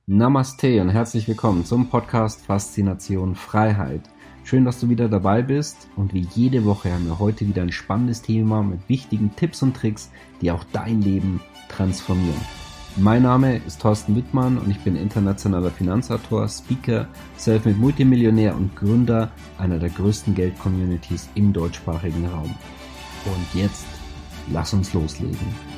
Namaste und herzlich willkommen zum Podcast Faszination Freiheit. Schön, dass du wieder dabei bist und wie jede Woche haben wir heute wieder ein spannendes Thema mit wichtigen Tipps und Tricks, die auch dein Leben transformieren. Mein Name ist Thorsten Wittmann und ich bin internationaler Finanzautor, Speaker, Selfmade Multimillionär und Gründer einer der größten Geld-Communities im deutschsprachigen Raum. Und jetzt, lass uns loslegen.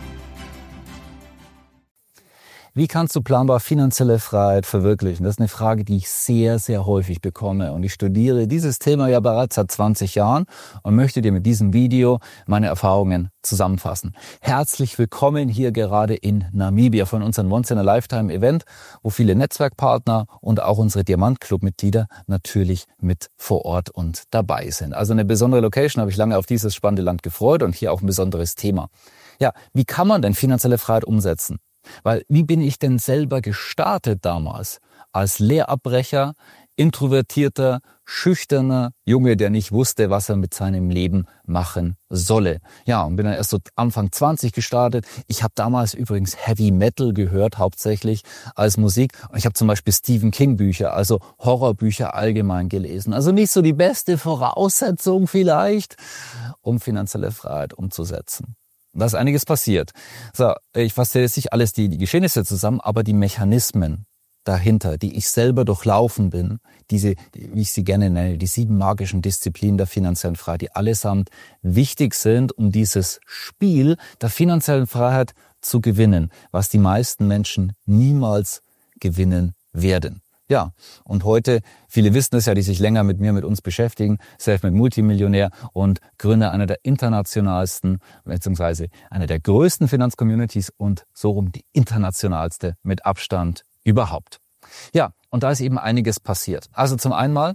Wie kannst du planbar finanzielle Freiheit verwirklichen? Das ist eine Frage, die ich sehr, sehr häufig bekomme. Und ich studiere dieses Thema ja bereits seit 20 Jahren und möchte dir mit diesem Video meine Erfahrungen zusammenfassen. Herzlich willkommen hier gerade in Namibia von unserem Once-in-a-Lifetime-Event, wo viele Netzwerkpartner und auch unsere Diamant-Club-Mitglieder natürlich mit vor Ort und dabei sind. Also eine besondere Location, habe ich lange auf dieses spannende Land gefreut und hier auch ein besonderes Thema. Ja, wie kann man denn finanzielle Freiheit umsetzen? Weil wie bin ich denn selber gestartet damals? Als Lehrabbrecher, introvertierter, schüchterner Junge, der nicht wusste, was er mit seinem Leben machen solle. Ja, und bin dann erst so Anfang 20 gestartet. Ich habe damals übrigens Heavy Metal gehört, hauptsächlich als Musik. Und ich habe zum Beispiel Stephen King Bücher, also Horrorbücher allgemein gelesen. Also nicht so die beste Voraussetzung vielleicht, um finanzielle Freiheit umzusetzen. Da ist einiges passiert. So, ich fasse jetzt nicht alles die Geschehnisse zusammen, aber die Mechanismen dahinter, die ich selber durchlaufen bin, diese, wie ich sie gerne nenne, die 7 magischen Disziplinen der finanziellen Freiheit, die allesamt wichtig sind, um dieses Spiel der finanziellen Freiheit zu gewinnen, was die meisten Menschen niemals gewinnen werden. Ja, und heute, viele wissen es ja, die sich länger mit uns beschäftigen, Selfmade Multimillionär und Gründer einer der internationalsten, beziehungsweise einer der größten Finanzcommunities und so rum die internationalste mit Abstand überhaupt. Ja, und da ist eben einiges passiert. Also zum einen mal,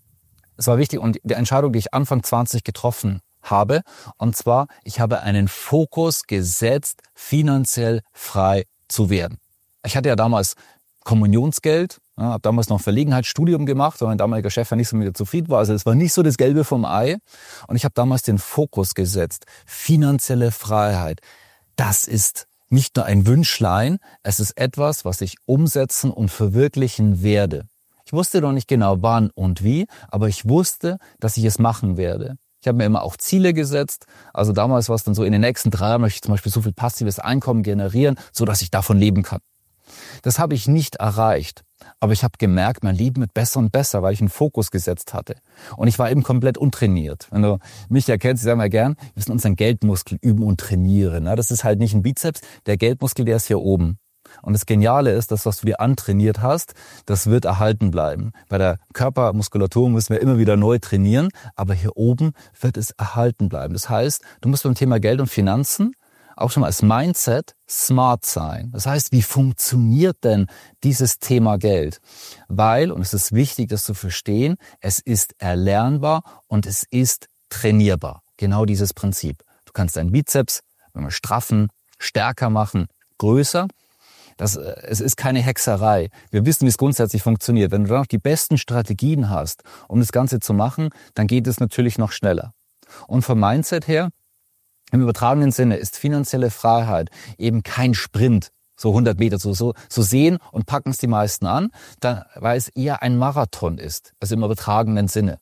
es war wichtig und die Entscheidung, die ich Anfang 20 getroffen habe, und zwar, ich habe einen Fokus gesetzt, finanziell frei zu werden. Ich hatte ja damals Kommunionsgeld, ja, habe damals noch ein Verlegenheitsstudium gemacht, weil mein damaliger Chef ja nicht so mit mir zufrieden war. Also es war nicht so das Gelbe vom Ei. Und ich habe damals den Fokus gesetzt. Finanzielle Freiheit. Das ist nicht nur ein Wünschlein, es ist etwas, was ich umsetzen und verwirklichen werde. Ich wusste noch nicht genau wann und wie, aber ich wusste, dass ich es machen werde. Ich habe mir immer auch Ziele gesetzt. Also damals war es dann so, in den nächsten 3 Jahren möchte ich zum Beispiel so viel passives Einkommen generieren, so dass ich davon leben kann. Das habe ich nicht erreicht, aber ich habe gemerkt, mein Leben wird besser und besser, weil ich einen Fokus gesetzt hatte. Und ich war eben komplett untrainiert. Wenn du mich ja kennst, ich sage mal gern, wir müssen unseren Geldmuskel üben und trainieren. Das ist halt nicht ein Bizeps, der Geldmuskel, der ist hier oben. Und das Geniale ist, das, was du dir antrainiert hast, das wird erhalten bleiben. Bei der Körpermuskulatur müssen wir immer wieder neu trainieren, aber hier oben wird es erhalten bleiben. Das heißt, du musst beim Thema Geld und Finanzen auch schon mal als Mindset smart sein. Das heißt, wie funktioniert denn dieses Thema Geld? Weil, und es ist wichtig, das zu verstehen, es ist erlernbar und es ist trainierbar. Genau dieses Prinzip. Du kannst deinen Bizeps, wenn wir straffen, stärker machen, größer. Es ist keine Hexerei. Wir wissen, wie es grundsätzlich funktioniert. Wenn du dann noch die besten Strategien hast, um das Ganze zu machen, dann geht es natürlich noch schneller. Und vom Mindset her, im übertragenen Sinne ist finanzielle Freiheit eben kein Sprint, so 100 Meter, so sehen und packen es die meisten an, weil es eher ein Marathon ist, also im übertragenen Sinne.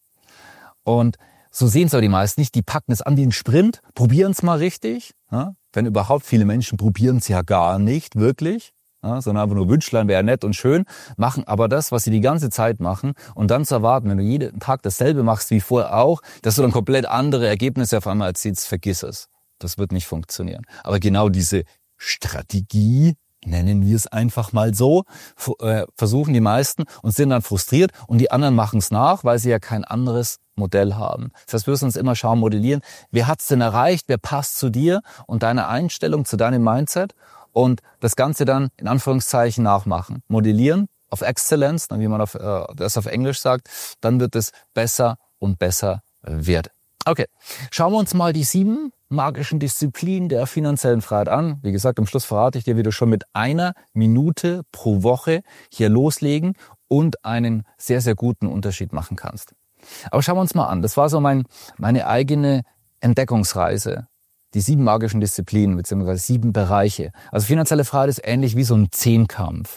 Und so sehen es aber die meisten nicht, die packen es an wie einen Sprint, probieren es mal richtig, ja? Wenn überhaupt, viele Menschen probieren es ja gar nicht, wirklich. Ja, sondern einfach nur Wünschlein wäre nett und schön, machen aber das, was sie die ganze Zeit machen und dann zu erwarten, wenn du jeden Tag dasselbe machst wie vorher auch, dass du dann komplett andere Ergebnisse auf einmal erzielst, vergiss es. Das wird nicht funktionieren. Aber genau diese Strategie, nennen wir es einfach mal so, versuchen die meisten und sind dann frustriert und die anderen machen es nach, weil sie ja kein anderes Modell haben. Das heißt, wir müssen uns immer schauen, modellieren, wer hat es denn erreicht, wer passt zu dir und deiner Einstellung, zu deinem Mindset. Und das Ganze dann in Anführungszeichen nachmachen. Modellieren auf Exzellenz, wie man das auf Englisch sagt, dann wird es besser und besser werden. Okay, schauen wir uns mal die 7 magischen Disziplinen der finanziellen Freiheit an. Wie gesagt, am Schluss verrate ich dir, wie du schon mit 1 Minute pro Woche hier loslegen und einen sehr, sehr guten Unterschied machen kannst. Aber schauen wir uns mal an. Das war so meine eigene Entdeckungsreise. Die 7 magischen Disziplinen bzw. 7 Bereiche. Also finanzielle Freiheit ist ähnlich wie so ein Zehnkampf.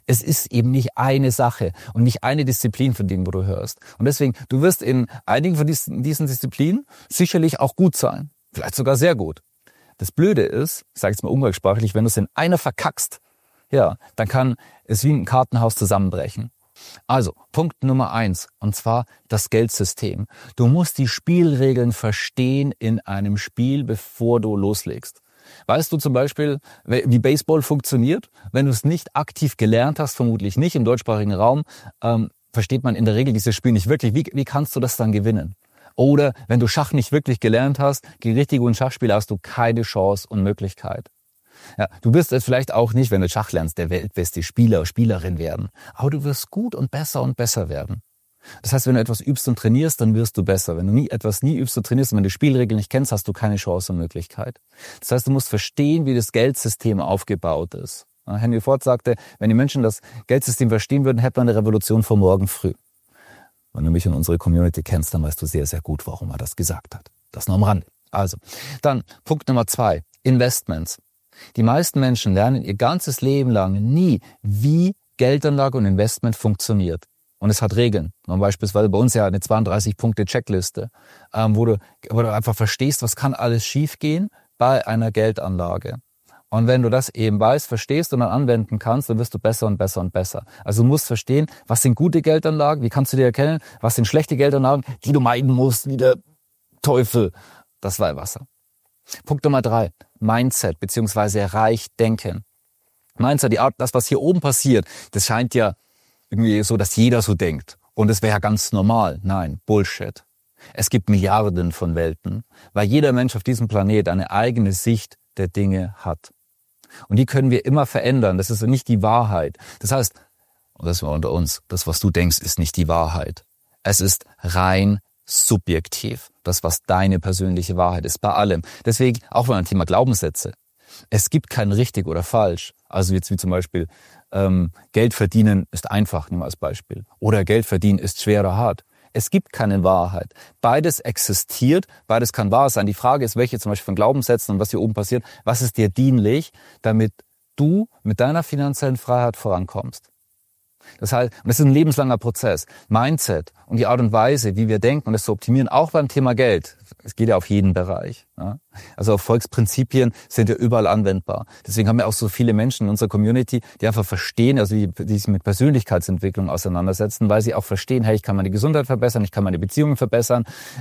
Es ist eben nicht eine Sache und nicht eine Disziplin von denen, wo du hörst. Und deswegen, du wirst in einigen von diesen Disziplinen sicherlich auch gut sein. Vielleicht sogar sehr gut. Das Blöde ist, ich sage jetzt mal umgangssprachlich, wenn du es in einer verkackst, ja, dann kann es wie ein Kartenhaus zusammenbrechen. Also, Punkt Nummer 1, und zwar das Geldsystem. Du musst die Spielregeln verstehen in einem Spiel, bevor du loslegst. Weißt du zum Beispiel, wie Baseball funktioniert? Wenn du es nicht aktiv gelernt hast, vermutlich nicht im deutschsprachigen Raum, versteht man in der Regel dieses Spiel nicht wirklich. Wie kannst du das dann gewinnen? Oder wenn du Schach nicht wirklich gelernt hast, gegen richtig guten Schachspieler hast du keine Chance und Möglichkeit. Ja, du wirst es vielleicht auch nicht, wenn du Schach lernst, der weltbeste Spieler oder Spielerin werden. Aber du wirst gut und besser werden. Das heißt, wenn du etwas übst und trainierst, dann wirst du besser. Wenn du etwas nie übst und trainierst und wenn du die Spielregeln nicht kennst, hast du keine Chance und Möglichkeit. Das heißt, du musst verstehen, wie das Geldsystem aufgebaut ist. Henry Ford sagte, wenn die Menschen das Geldsystem verstehen würden, hätte man eine Revolution vor morgen früh. Wenn du mich und unsere Community kennst, dann weißt du sehr, sehr gut, warum er das gesagt hat. Das nur am Rande. Also, dann Punkt Nummer 2, Investments. Die meisten Menschen lernen ihr ganzes Leben lang nie, wie Geldanlage und Investment funktioniert. Und es hat Regeln. Und beispielsweise bei uns ja eine 32-Punkte-Checkliste, wo du einfach verstehst, was kann alles schiefgehen bei einer Geldanlage. Und wenn du das eben weißt, verstehst und dann anwenden kannst, dann wirst du besser und besser und besser. Also du musst verstehen, was sind gute Geldanlagen, wie kannst du dir erkennen, was sind schlechte Geldanlagen, die du meiden musst, wie der Teufel das Weihwasser. Punkt Nummer 3, Mindset bzw. reich denken. Mindset, die Art, das, was hier oben passiert, das scheint ja irgendwie so, dass jeder so denkt. Und es wäre ja ganz normal. Nein, Bullshit. Es gibt Milliarden von Welten, weil jeder Mensch auf diesem Planet eine eigene Sicht der Dinge hat. Und die können wir immer verändern. Das ist nicht die Wahrheit. Das heißt, und das war unter uns, das, was du denkst, ist nicht die Wahrheit. Es ist rein subjektiv. Das, was deine persönliche Wahrheit ist, bei allem. Deswegen, auch beim Thema Glaubenssätze. Es gibt kein richtig oder falsch. Also jetzt wie zum Beispiel, Geld verdienen ist einfach, nehmen wir als Beispiel. Oder Geld verdienen ist schwer oder hart. Es gibt keine Wahrheit. Beides existiert, beides kann wahr sein. Die Frage ist, welche zum Beispiel von Glaubenssätzen und was hier oben passiert, was ist dir dienlich, damit du mit deiner finanziellen Freiheit vorankommst. Das heißt, und das ist ein lebenslanger Prozess. Mindset und die Art und Weise, wie wir denken und das zu optimieren, auch beim Thema Geld. Es geht ja auf jeden Bereich. Ja? Also Erfolgsprinzipien sind ja überall anwendbar. Deswegen haben wir auch so viele Menschen in unserer Community, die einfach verstehen, also die sich mit Persönlichkeitsentwicklung auseinandersetzen, weil sie auch verstehen, hey, ich kann meine Gesundheit verbessern, ich kann meine Beziehungen verbessern,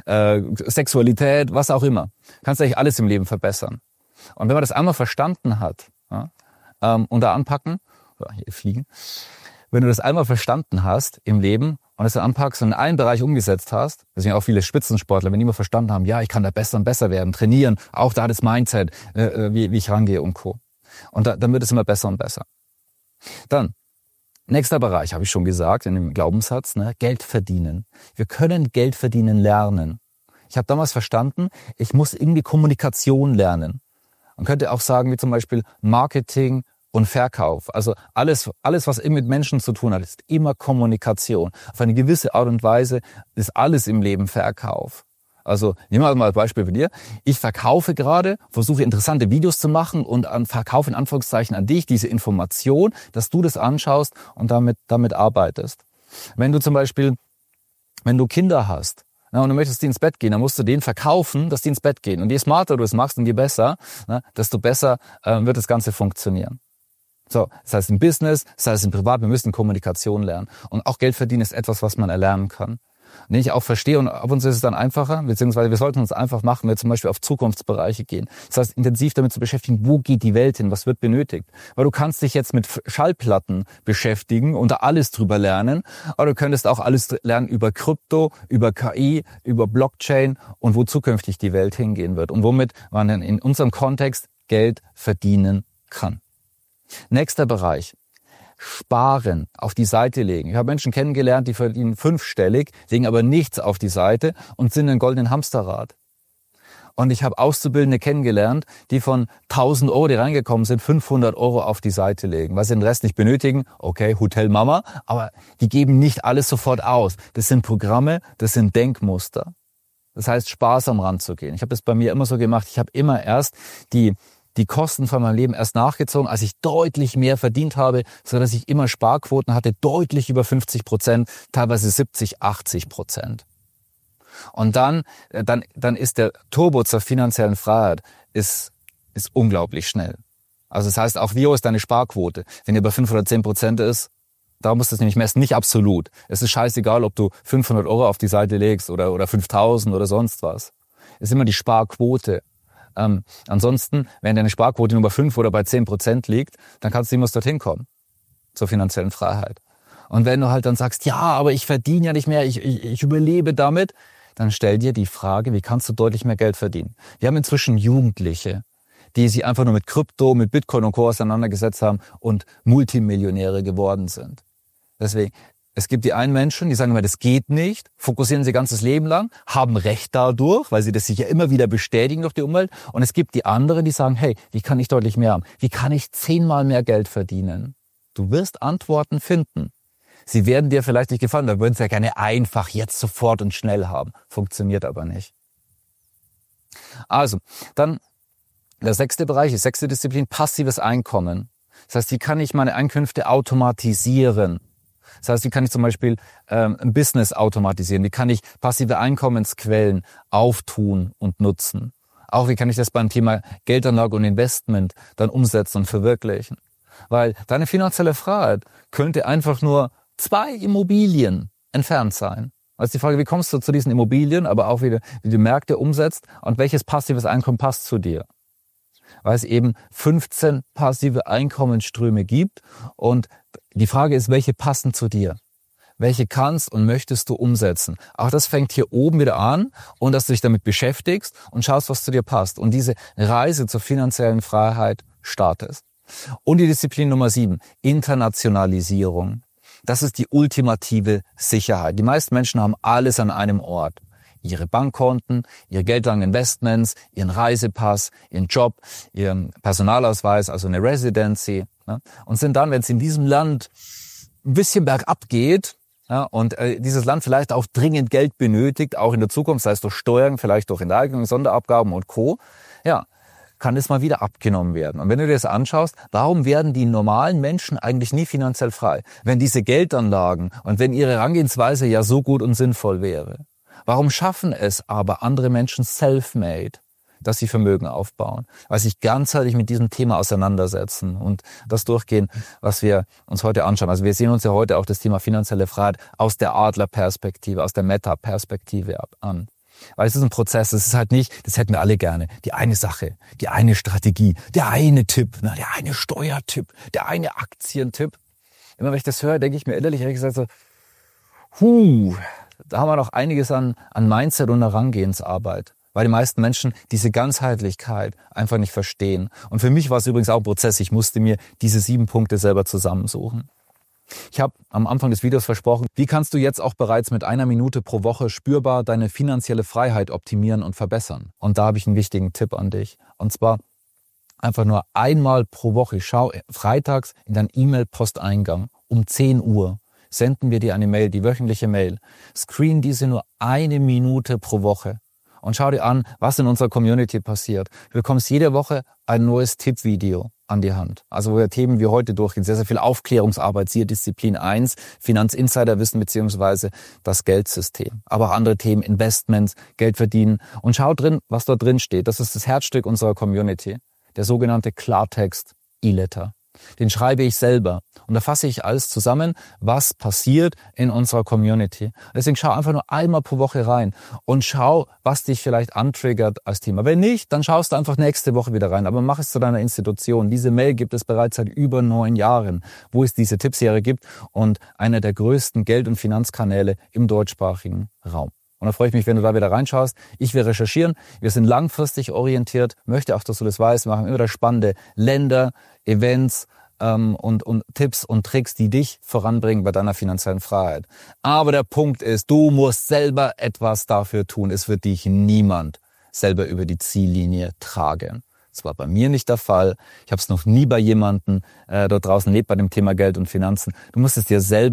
Sexualität, was auch immer. Kannst eigentlich alles im Leben verbessern. Und wenn man das einmal verstanden hat, ja, und da anpacken, hier fliegen, wenn du das einmal verstanden hast im Leben und es dann anpackst und in einen Bereich umgesetzt hast, deswegen auch viele Spitzensportler, wenn die immer verstanden haben, ja, ich kann da besser und besser werden, trainieren, auch da das Mindset, wie ich rangehe und Co. Und dann wird es immer besser und besser. Dann, nächster Bereich, habe ich schon gesagt, in dem Glaubenssatz, Geld verdienen. Wir können Geld verdienen lernen. Ich habe damals verstanden, ich muss irgendwie Kommunikation lernen. Man könnte auch sagen, wie zum Beispiel Marketing und Verkauf. Also alles, was mit Menschen zu tun hat, ist immer Kommunikation. Auf eine gewisse Art und Weise ist alles im Leben Verkauf. Also nehmen wir mal ein Beispiel für dir. Ich verkaufe gerade, versuche interessante Videos zu machen und verkaufe in Anführungszeichen an dich diese Information, dass du das anschaust und damit arbeitest. Wenn du zum Beispiel, wenn du Kinder hast, und du möchtest die ins Bett gehen, dann musst du denen verkaufen, dass die ins Bett gehen. Und je smarter du es machst und je besser, desto besser wird das Ganze funktionieren. So, das heißt im Business, das heißt im Privat, wir müssen Kommunikation lernen. Und auch Geld verdienen ist etwas, was man erlernen kann. Und den ich auch verstehe und ab und zu ist es dann einfacher, beziehungsweise wir sollten uns einfach machen, wenn wir zum Beispiel auf Zukunftsbereiche gehen. Das heißt, intensiv damit zu beschäftigen, wo geht die Welt hin, was wird benötigt. Weil du kannst dich jetzt mit Schallplatten beschäftigen und da alles drüber lernen, aber du könntest auch alles lernen über Krypto, über KI, über Blockchain und wo zukünftig die Welt hingehen wird und womit man dann in unserem Kontext Geld verdienen kann. Nächster Bereich. Sparen, auf die Seite legen. Ich habe Menschen kennengelernt, die verdienen 5-stellig, legen aber nichts auf die Seite und sind in einem goldenen Hamsterrad. Und ich habe Auszubildende kennengelernt, die von 1.000 Euro, die reingekommen sind, 500 Euro auf die Seite legen, weil sie den Rest nicht benötigen. Okay, Hotel Mama, aber die geben nicht alles sofort aus. Das sind Programme, das sind Denkmuster. Das heißt, sparsam ranzugehen. Ich habe das bei mir immer so gemacht. Ich habe immer erst die die Kosten von meinem Leben erst nachgezogen, als ich deutlich mehr verdient habe, so dass ich immer Sparquoten hatte, deutlich über 50%, teilweise 70, 80%. Und dann ist der Turbo zur finanziellen Freiheit ist unglaublich schnell. Also das heißt, auch wie hoch ist deine Sparquote? Wenn die bei 5 oder 10% ist, da musst du es nämlich messen, nicht absolut. Es ist scheißegal, ob du 500 Euro auf die Seite legst oder 5.000 oder sonst was. Es ist immer die Sparquote. Ansonsten, wenn deine Sparquote nur bei 5 oder bei 10% liegt, dann kannst du niemals dorthin kommen, zur finanziellen Freiheit. Und wenn du halt dann sagst, ja, aber ich verdiene ja nicht mehr, ich überlebe damit, dann stell dir die Frage, wie kannst du deutlich mehr Geld verdienen? Wir haben inzwischen Jugendliche, die sich einfach nur mit Krypto, mit Bitcoin und Co. auseinandergesetzt haben und Multimillionäre geworden sind. Deswegen, es gibt die einen Menschen, die sagen immer, das geht nicht, fokussieren sie ganzes Leben lang, haben Recht dadurch, weil sie das sich ja immer wieder bestätigen durch die Umwelt. Und es gibt die anderen, die sagen, hey, wie kann ich deutlich mehr haben? Wie kann ich 10-mal mehr Geld verdienen? Du wirst Antworten finden. Sie werden dir vielleicht nicht gefallen, da würden sie ja gerne einfach jetzt sofort und schnell haben. Funktioniert aber nicht. Also, dann der 6. Bereich, die 6. Disziplin, passives Einkommen. Das heißt, wie kann ich meine Einkünfte automatisieren? Das heißt, wie kann ich zum Beispiel ein Business automatisieren? Wie kann ich passive Einkommensquellen auftun und nutzen? Auch wie kann ich das beim Thema Geldanlage und Investment dann umsetzen und verwirklichen? Weil deine finanzielle Freiheit könnte einfach nur 2 Immobilien entfernt sein. Also die Frage, wie kommst du zu diesen Immobilien, aber auch wie du Märkte umsetzt und welches passives Einkommen passt zu dir? Weil es eben 15 passive Einkommensströme gibt und die Frage ist, welche passen zu dir? Welche kannst und möchtest du umsetzen? Auch das fängt hier oben wieder an und dass du dich damit beschäftigst und schaust, was zu dir passt und diese Reise zur finanziellen Freiheit startest. Und die Disziplin Nummer 7, Internationalisierung. Das ist die ultimative Sicherheit. Die meisten Menschen haben alles an einem Ort. Ihre Bankkonten, ihre geldlangen Investments, ihren Reisepass, ihren Job, ihren Personalausweis, also eine Residency. Ja, und sind dann, wenn es in diesem Land ein bisschen bergab geht, ja, und dieses Land vielleicht auch dringend Geld benötigt, auch in der Zukunft, sei es durch Steuern, vielleicht durch Enteignungen, Sonderabgaben und Co., ja, kann es mal wieder abgenommen werden. Und wenn du dir das anschaust, warum werden die normalen Menschen eigentlich nie finanziell frei? Wenn diese Geldanlagen und wenn ihre Herangehensweise ja so gut und sinnvoll wäre. Warum schaffen es aber andere Menschen self-made, dass sie Vermögen aufbauen? Weil sie sich ganzheitlich mit diesem Thema auseinandersetzen und das durchgehen, was wir uns heute anschauen. Also wir sehen uns ja heute auch das Thema finanzielle Freiheit aus der Adlerperspektive, aus der Meta-Perspektive an. Weil es ist ein Prozess, es ist halt nicht, das hätten wir alle gerne, die eine Sache, die eine Strategie, der eine Tipp, der eine Steuertipp, der eine Aktientipp. Immer wenn ich das höre, denke ich mir innerlich ehrlich gesagt so, da haben wir noch einiges an Mindset und Herangehensarbeit. Weil die meisten Menschen diese Ganzheitlichkeit einfach nicht verstehen. Und für mich war es übrigens auch ein Prozess, ich musste mir diese 7 Punkte selber zusammensuchen. Ich habe am Anfang des Videos versprochen, wie kannst du jetzt auch bereits mit 1 Minute pro Woche spürbar deine finanzielle Freiheit optimieren und verbessern? Und da habe ich einen wichtigen Tipp an dich. Und zwar einfach nur einmal pro Woche. Schau freitags in deinen E-Mail-Posteingang um 10 Uhr. Senden wir dir eine Mail, die wöchentliche Mail. Screen diese nur 1 Minute pro Woche. Und schau dir an, was in unserer Community passiert. Du bekommst jede Woche ein neues Tippvideo an die Hand. Also wo wir Themen wie heute durchgehen, sehr, sehr viel Aufklärungsarbeit, siehe Disziplin 1, Finanzinsiderwissen bzw. das Geldsystem. Aber auch andere Themen, Investments, Geld verdienen. Und schau drin, was dort drin steht. Das ist das Herzstück unserer Community, der sogenannte Klartext E-Letter. Den schreibe ich selber. Und da fasse ich alles zusammen, was passiert in unserer Community. Deswegen schau einfach nur einmal pro Woche rein und schau, was dich vielleicht antriggert als Thema. Wenn nicht, dann schaust du einfach nächste Woche wieder rein. Aber mach es zu deiner Institution. Diese Mail gibt es bereits seit über 9 Jahren, wo es diese Tippserie gibt und einer der größten Geld- und Finanzkanäle im deutschsprachigen Raum. Und da freue ich mich, wenn du da wieder reinschaust. Ich will recherchieren. Wir sind langfristig orientiert. Möchte auch, dass du das weißt. Wir machen immer wieder spannende Länder, Events und Tipps und Tricks, die dich voranbringen bei deiner finanziellen Freiheit. Aber der Punkt ist, du musst selber etwas dafür tun. Es wird dich niemand selber über die Ziellinie tragen. Das war bei mir nicht der Fall. Ich habe es noch nie bei jemandem dort draußen erlebt bei dem Thema Geld und Finanzen. Du musst es dir selber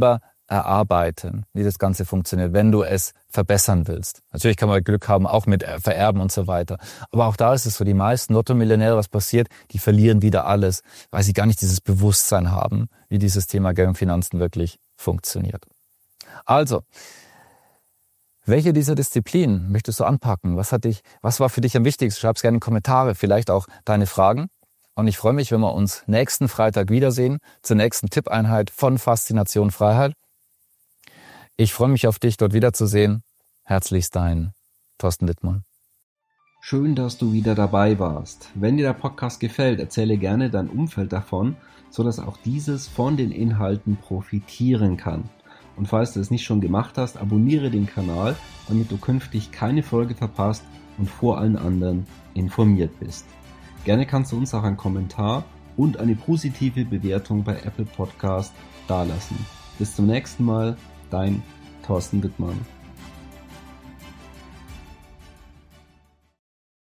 erarbeiten, wie das Ganze funktioniert, wenn du es verbessern willst. Natürlich kann man Glück haben, auch mit Vererben und so weiter. Aber auch da ist es so, die meisten Lotto-Millionäre, was passiert, die verlieren wieder alles, weil sie gar nicht dieses Bewusstsein haben, wie dieses Thema Geld und Finanzen wirklich funktioniert. Also, welche dieser Disziplinen möchtest du anpacken? Was war für dich am wichtigsten? Schreib es gerne in Kommentare, vielleicht auch deine Fragen. Und ich freue mich, wenn wir uns nächsten Freitag wiedersehen, zur nächsten Tippeinheit von Faszination Freiheit. Ich freue mich auf dich, dort wiederzusehen. Herzlichst dein Thorsten Littmann. Schön, dass du wieder dabei warst. Wenn dir der Podcast gefällt, erzähle gerne dein Umfeld davon, sodass auch dieses von den Inhalten profitieren kann. Und falls du es nicht schon gemacht hast, abonniere den Kanal, damit du künftig keine Folge verpasst und vor allen anderen informiert bist. Gerne kannst du uns auch einen Kommentar und eine positive Bewertung bei Apple Podcast dalassen. Bis zum nächsten Mal, dein Thorsten Littmann.